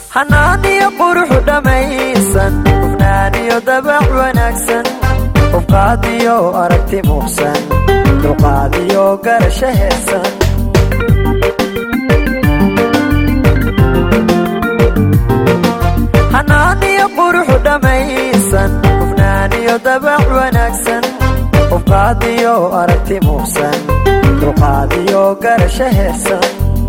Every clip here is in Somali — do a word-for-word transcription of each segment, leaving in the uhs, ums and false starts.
حناني قروح دميسن وفناني دبع ونكسن وقاضي أركتي محسن وقاضي قرش هسن حناني قروح دميسن وفناني دبع ونكسن وقاضي أركتي محسن وقاضي قرش هسن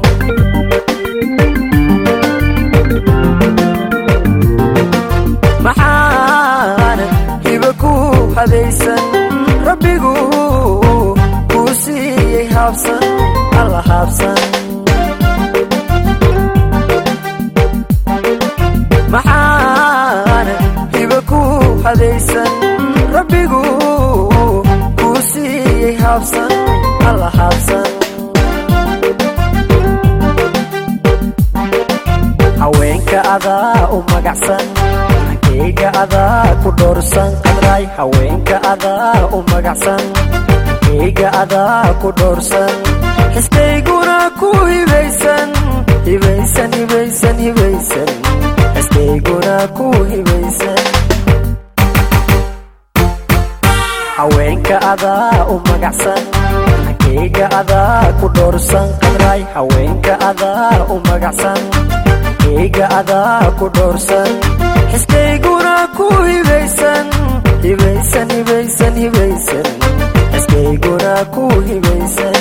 maxaan hiba ku hadaysan rabbigu ku siiyay habsan alla habsan maxaan hiba ku hadaysan rabbigu ku siiyay habsan alla habsan haweenka adaa u magacsan kayga adaa ku dhowrsan qadray haweenka adaa u magacsan kayga adaa ku dhowrsan xiskayguna ku hibaysan hibaysan hibaysan hibaysan xiskayguna ku hibaysan haweenka adaa u magacsan kayga adaa ku dhowrsan qadray haweenka adaa u magacsan kayga adaa ku dhowrsan xiskayguna ku hibaysan hibaysan hibaysan hibaysan xiskayguna ku hibaysan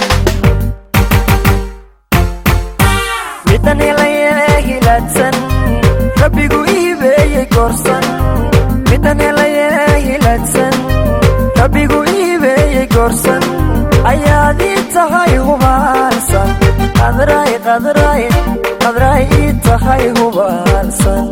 midan helaya hilaadsan rabbigu iibeeyey goorsan midan helaya hilaadsan rabbigu iibeeyey goorsan ayaad ii tahay hubaalsan qadray qadray qadray ii tahay hubaalsan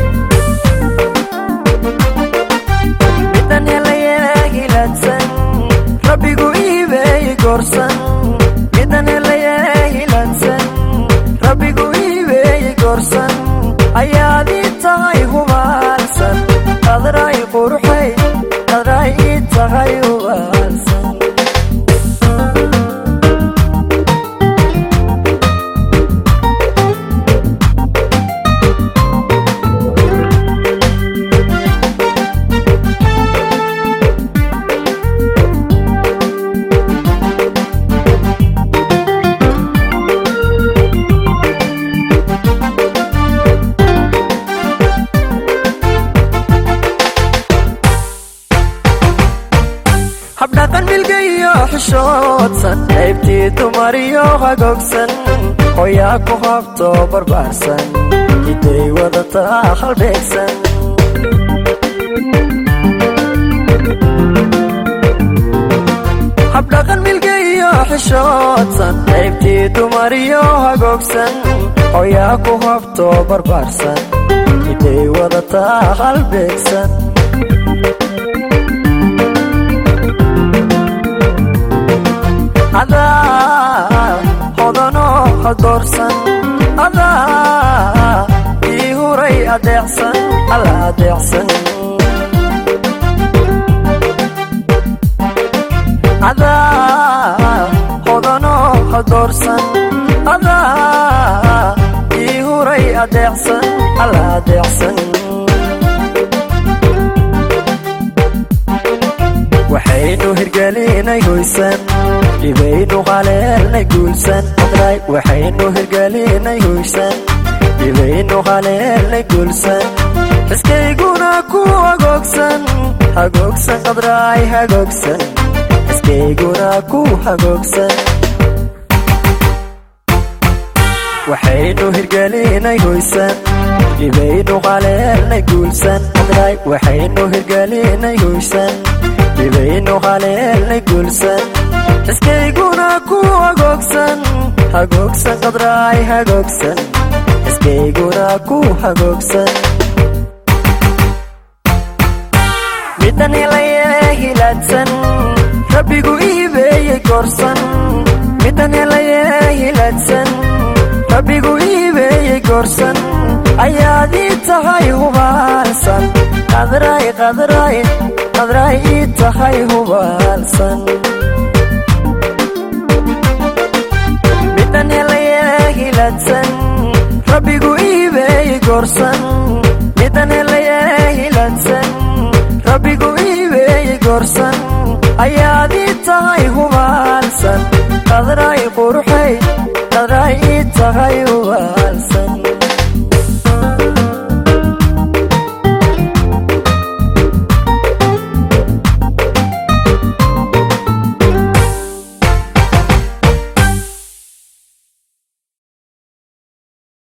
midan helaya hilaadsan rabbigu iibeeyey goorsan midan helaya hilaadsan rabbigu iibeeyey goorsan ayaad ii tahay hubaalsan qadray quruxay qadray ii tahay hubaalsan habdhaqan milgayo xishoodsan qaybtii dumariyo hagogsan hoyaa ku habto barbaarsan hiday wadataa halbeegsan habdhaqan milgayo xishoodsan qaybtii dumariyo hagogsan hoyaa ku habto barbaarsan hiday wadataa halbeegsan adaa hodanoo hadoorsan adaa ii huray adeecsan alla adeecsan adaa hodanoo hadoorsan adaa ii huray adeecsan alla adeecsan waxaynu hirgelinay hoysan dhibaynu haleelnay guulsan qadray waxaynu hirgelinay hoysan dhibaynu haleelnay guulsan xiskayguna ku hagoogsan hagoogsan qadray hagoogsan xiskayguna ku hagoogsan waxaynu hirgelinay hoysan dhibaynu haleelnay guulsan qadray waxaynu hirgelinay hoysan dhibaynu haleelnay guulsan xiskayguna ku hagoogsan hagoogsan qadray hagoogsan xiskayguna ku hagoogsan midan helaya hilaadsan rabbigu iibeeyey goorsan midan helaya hilaadsan rabbigu iibeeyey goorsan ayaad ii tahay hubaalsan qadray qadray qadray ii tahay hubaalsan midan helaya hilaadsan rabbigu iibeeyey doorsan midan helay hiladsan rabbigu iibey goorsan ayaadii tahay hubaalsan qadray qurxay qadray tahay hubaalsan